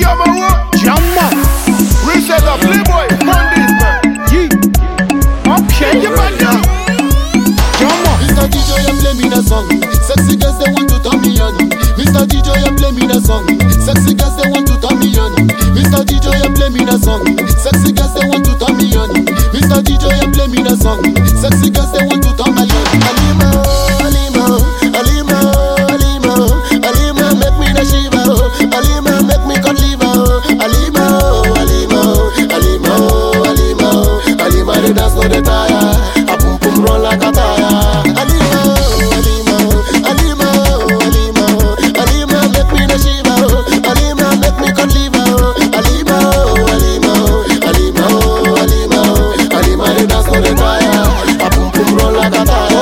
Jammer. Reset up, Playboy. Mondays, man. Yeah. Okay. You man now. Jammer. Mr. DJ, you play me the song. Sexy girls, they want to turn me on. Mr. DJ, you play me the song. Sexy girls, they want to turn me on. Mr. DJ, you play me the song. Sexy girls, they want to turn me on. Mr. DJ, you play me the song. Sexy girls, they want to turn me on. Alima, Alima, Alima, Alima, Alima, make me the Shiva. Alima, make me God liver. Alima, Alima, Alima, Alima, Alima, they dance no they tire. A pum pum run like a tire. Alima, Alima, Alima, Alima, Alima, make me the Shiva. Alima, make me God liver. Alima, Alima, Alima, Alima, Alima, they dance no they tire. A pum pum run like a tire.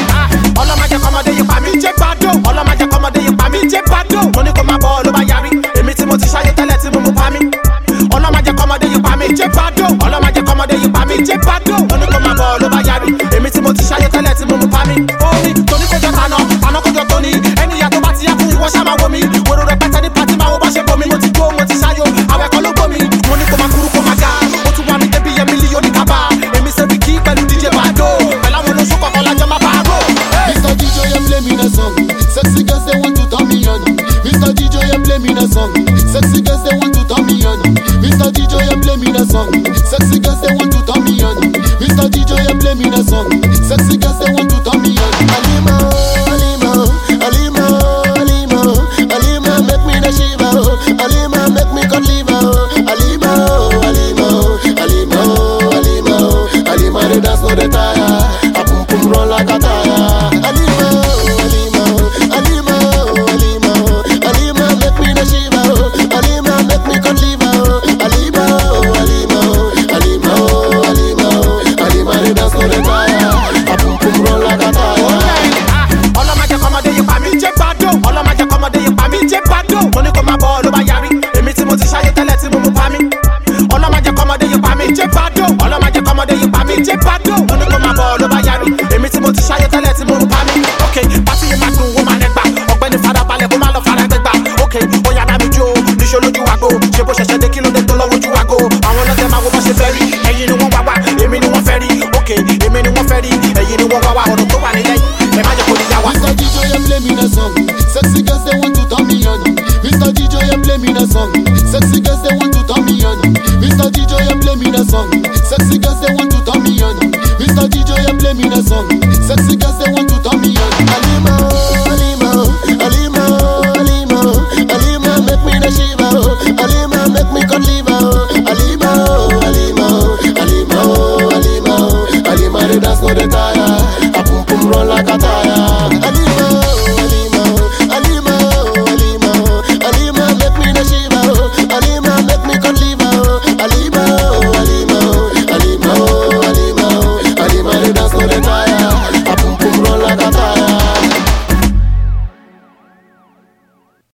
All of my comedy, you pa mi je bado. All of my comedy, you pa mi je bado. Money come my ball over yari. Emi ti mo ti ṣayé tẹ́lẹ̀ tí mo mú pa mi. All of my comedy, you pa mi je bado. All of my comedy, you pa mi je bado. Money come my ball over yari. Emi ti mo ti ṣayé tẹ́lẹ̀ tí mo mú pa mi. Omi Tony kojo tana, tana kojo Tony. Ẹnìyà tó bá ti yá fún ìwọ ṣá máa wo mi. Wèrò rẹpẹtẹ ní pàtí máa wo bá ṣe bomi. Mo ti jó, mo ti ṣayó, àwọn ẹ̀kọ́ ló bomi. Mo ní kó máa kúrú kó máa ga. Ó tún wà ní débi yẹn mílíọ̀nù kábà. Èmi ṣe bí kí pẹ̀lú DJ Bado. Pẹ̀lú àwọn olóṣù kọ̀ọ̀kan lájọ́ máa bá a rò. Mr. DJ, you play me the song. Sexy girls, they want to turn me on. Mr. DJ, you play me the song. Sexy girls, they want to turn me on. Mr. DJ, you play me the song. Sexy girls, they want to turn me on. Mr. DJ, you play me the song. Sexy girls, they want to turn me on. Alima, Alima, Alima, Alima, Alima, make me the Shiva. Alima, make me God liver. Alima, Alima, Alima, Alima, Alima, they dance no they tire. A pum pum run like a tire. Alima, Alima, Alima, Alima, Alima, make me the Shiva. Alima, make me God liver. Alima, Alima, Alima, Alima, Alima, they dance no they tire. A pum pum run like a tire. All of my comedy, you pa mi je bado. All of my comedy, you pa mi je bado. Money come my ball over yari. Emi ti mo ti ṣayé tẹ́lẹ̀ tí mo mú pa mi. All of my comedy, you pa mi je bado. All of my comedy, you pa mi je bado. Money come my ball over yari. Èmi tí mo ti ṣayé tẹ́lẹ̀ tí mo mú pa mi. Okay, pàtí yìí máa dùn, ó máa nẹ́gbà. Ọ̀gbẹ́ni farabalẹ̀ kó má lọ fara gbẹgbà. Okay, ó yá dá mi jó, níṣó lójú àgọ́. Ṣé bó ṣẹ̀ṣẹ̀ dé kí ló dé tó lọ́wọ́ ojú àgọ́? Àwọn ọlọ́tẹ̀ máa wo bó ṣe fẹ́ rí. Ẹ̀yin ni wọ́n wá wá, èmi ni wọ́n fẹ́ rí. Okay, èmi ni wọ́n fẹ́ rí. Ẹ̀yin ni wọ́n wá wá, ọ̀rọ̀ tó wà nílẹ̀ yìí. Ẹ má jẹ́ kó ní yá wa. Mr. DJ, you play me the song. Sexy girls, they want to turn me on. Mr. DJ, you play me the song. Sexy girls, they want to turn me on. Mr. DJ, you play me the song. Sexy girls, they want to turn me on. Mr. DJ, you play me the song. Sexy girls, they want to turn me on. Alima, Alima, Alima, Alima, Alima, make me the Shiva. Alima, make me God liver. Alima, Alima, Alima, Alima, Alima, they dance no they tire. A pum pum run like a tire.